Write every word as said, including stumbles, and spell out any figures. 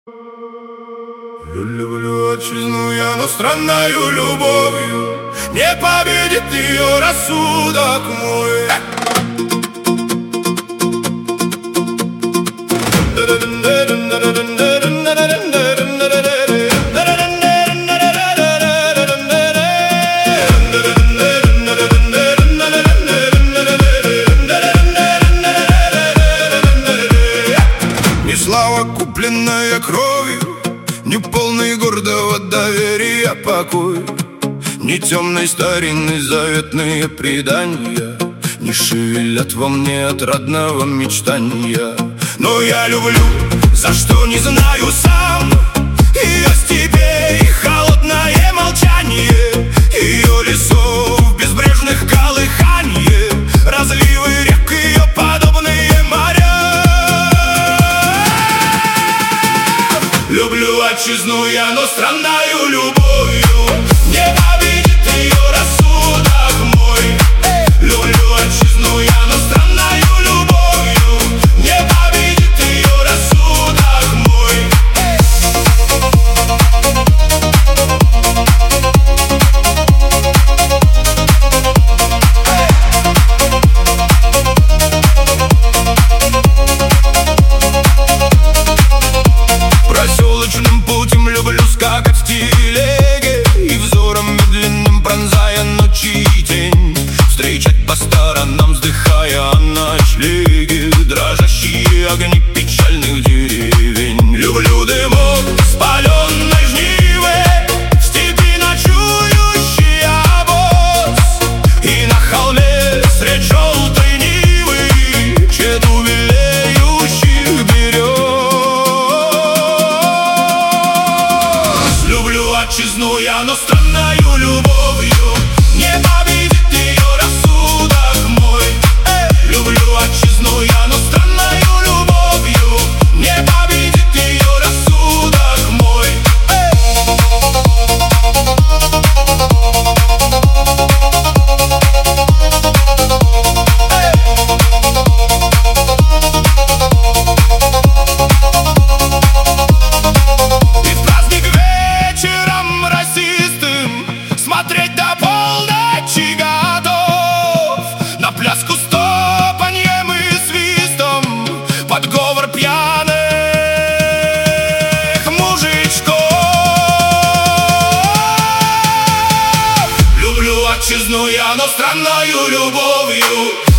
Люблю отчизну я, но странною любовью не победит ее рассудок мой. Не слава, купленная кровью, не полный гордого доверия покой, не темной старинной заветные предания не шевелят во мне отрадного мечтания. Но я люблю, за что не знаю сам, ее степей холодное молчание, ее лесов безбрежных колыханье, разливы рек ее подобные моря. Люблю отчизну я, но странною любовью не победит ее рассудок мой. Люблю отчизну я, но странною любовью не победит ее рассудок мой. Проселочным путем люблю скакать в телеге и взором медленным пронзая ночи и тень, встречать по сторонам, вздыхая о ночлеге дрожащие огни печальных деревень. Люблю дымок спаленной жнивы, в степи ночующий обоз, и на холме средь желтой нивы чету белеющих берез. Люблю отчизну я, но странною любовью не победит ее рассудок мой. Люблю отчизну я, но странною любовью не победит ее рассудок мой. И в праздник вечером расистым смотреть до полночи готов, на пляску с топаньем и свистом, под говор пьяных мужичков. Люблю отчизну я, но странною любовью